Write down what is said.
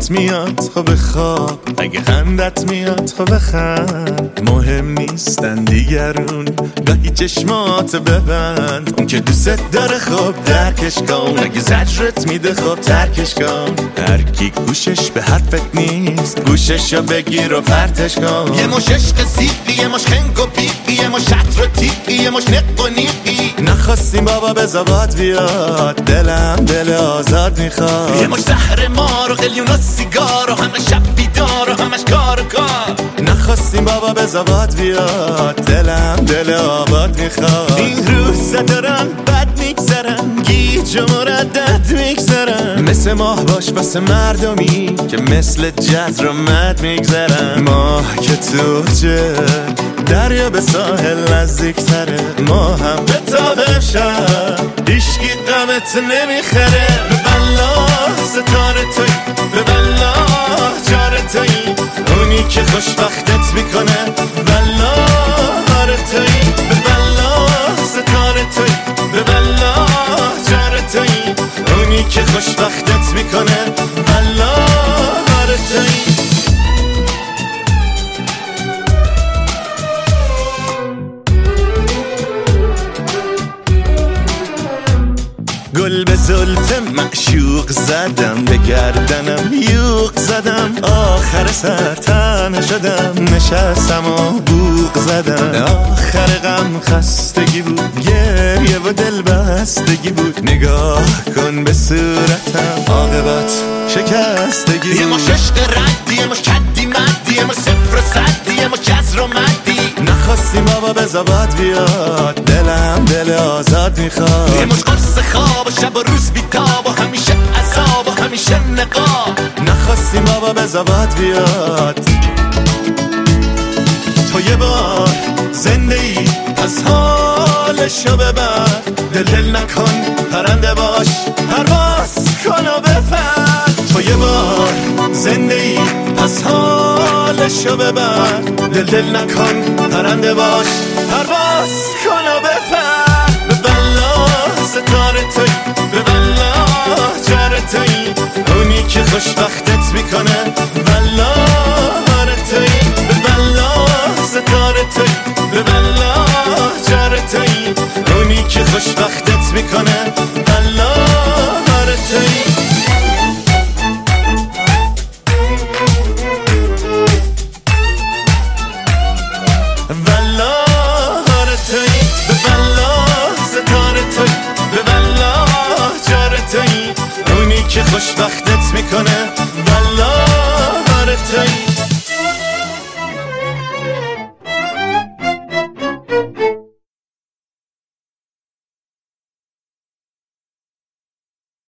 غمت میاد خب بخواب، اگه خندت میاد خب بخند. مهم نیستن دیگرون، گاهی چشمات ببند. اون که دوست داره خب درکش کن، اگه زجرت میده خب ترکش کن. هر کی گوشش به حرفت نیست، گوششو بگیر و پرتش کن. یه مش عشق سیقی، یه مش خنگ و بیقی، یه مش شطر و تیقی، یه مش نق و نیقی. نخواستیم بابا بزا باد بیاد، دلم دل آزاد میخواد. یه مش زهر مار و قلیون و سیگار و همه شب بیدار و همش کار و کار. نخواستیم بابا بزا باد بیاد، دلم دل آباد میخواد. این روزا دارن بد میگذرن، گیج و مردد میگذرن. مثل ماه باش واسه مردمی که مثل جزر و مد میگذرن. ماه که تو جه دریا به ساحل نزدیک تره، ما هم به تابه شد ایشگی قمت نمیخره. به بلا ستاره توی، به بلا جاره توی، اونی که خوشبختت میکنه. بلا هاره توی، به بلا ستاره توی، به بلا جاره توی، اونی که خوشبختت میکنه. بلا هاره توی. گل به زلف معشوق زدم، به گردنم یوق زدم. آخر سر تنها شدم، نشستم و بوق زدم. آخر غم خستگی بود، گریه و دل بستگی بود. نگاه کن به صورتم، عاقبت شکستگی بود. یه مش عشق ردی، یه مش کدی مدی، یه مش صفر و صدی، یه مش جزر و مدی. نخواستیم بابا بزا باد بیاد، دلم دل آزاد میخواد. یه مش قرص خواب و شب و روز بیتاب و همیشه عذاب و همیشه نقاب. نخواستیم بابا بزا باد بیاد. تو یه بار زنده ای، از حالشو ببر. دل نکن پرنده باش، پرواز کن و بپر. تو یه بار زنده ای، از حالشو ببر. دل نکن پرنده باش، پرواز کن و بپر. به بلا ستاره توی، به بلا جاره توی، اونی که خوشبختت میکنه. بلا هاره توی، به بلا ستاره توی، به بلا جاره توی، اونی که خوشبختت میکنه. بلا هاره توی. بلا هاره توی، به بلا ستاره توی، به بلا جاره توی، اونی که خوشبخت